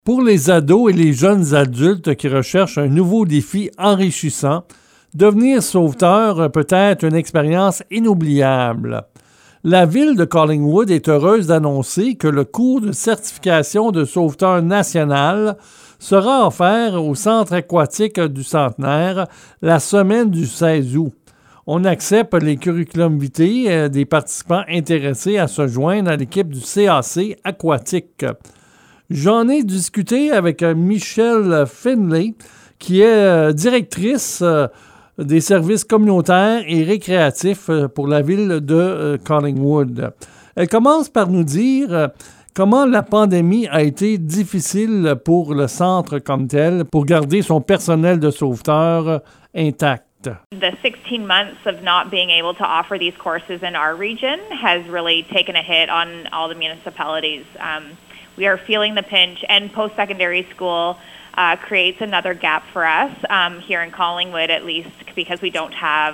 Pour les ados et les jeunes adultes qui recherchent un nouveau défi enrichissant, devenir sauveteur peut être une expérience inoubliable. La ville de Collingwood est heureuse d'annoncer que le cours de certification de sauveteur national sera offert au Centre aquatique du Centenaire la semaine du 16 août. On accepte les curriculum vitae des participants intéressés à se joindre à l'équipe du CAC aquatique. J'en ai discuté avec Michelle Finlay, qui est directrice des services communautaires et récréatifs pour la ville de Collingwood. Elle commence par nous dire comment la pandémie a été difficile pour le centre comme tel, pour garder son personnel de sauveteurs intact. The 16 months of not being able to offer these courses in our region has really taken a hit on all the municipalities. We are feeling the pinch, and post-secondary school creates another gap for us here in Collingwood, at least because we don't have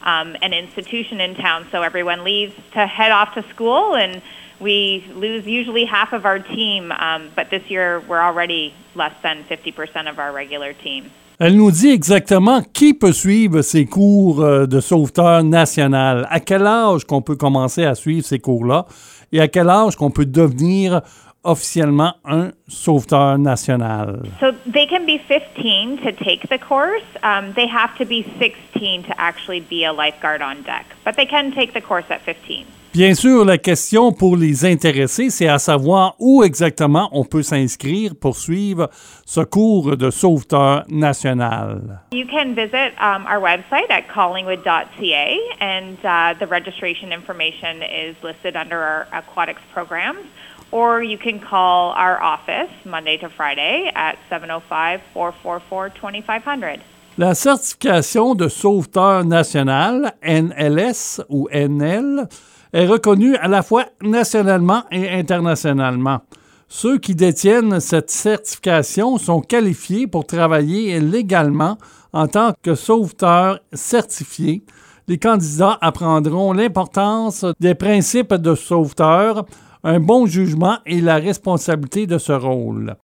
an institution in town. So everyone leaves to head off to school, and we lose usually half of our team. But this year, we're already less than 50% of our regular team. Elle nous dit exactement qui peut suivre ces cours de sauveteur national. À quel âge qu'on peut commencer à suivre ces cours-là et à quel âge qu'on peut devenir officiellement un sauveteur national. So they can be 15 to take the course. They have to be 16 to actually be a lifeguard on deck, but they can take the course at 15. Bien sûr, la question pour les intéressés, c'est à savoir où exactement on peut s'inscrire pour suivre ce cours de sauveteur national. You can visit our website at collingwood.ca, and the registration information is listed under our aquatics programs. Or you can call our office Monday to Friday at 705-444-2500. La certification de sauveteur national, NLS ou NL, est reconnue à la fois nationalement et internationalement. Ceux qui détiennent cette certification sont qualifiés pour travailler légalement en tant que sauveteurs certifiés. Les candidats apprendront l'importance des principes de sauveteur, un bon jugement et la responsabilité de ce rôle.